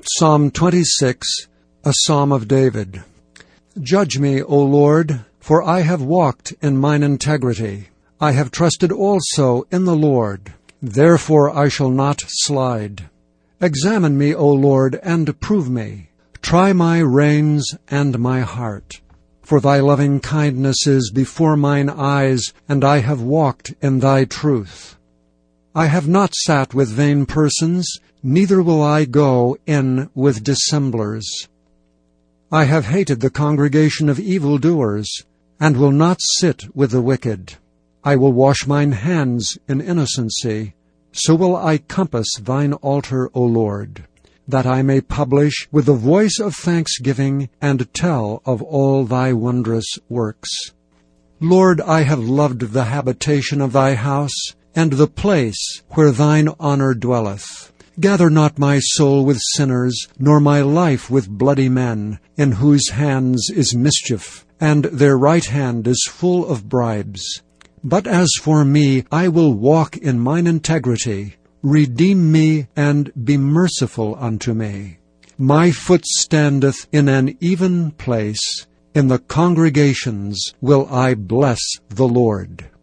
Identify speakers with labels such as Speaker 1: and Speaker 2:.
Speaker 1: Psalm 26, a psalm of David. Judge me, O Lord, for I have walked in mine integrity. I have trusted also in the Lord. Therefore I shall not slide. Examine me, O Lord, and prove me. Try my reins and my heart. For thy loving kindness is before mine eyes, and I have walked in thy truth. I have not sat with vain persons, neither will I go in with dissemblers. I have hated the congregation of evildoers, and will not sit with the wicked. I will wash mine hands in innocency. So will I compass thine altar, O Lord, that I may publish with the voice of thanksgiving and tell of all thy wondrous works. Lord, I have loved the habitation of thy house, and the place where thine honor dwelleth. Gather not my soul with sinners, nor my life with bloody men, in whose hands is mischief, and their right hand is full of bribes. But as for me, I will walk in mine integrity. Redeem me, and be merciful unto me. My foot standeth in an even place. In the congregations will I bless the Lord.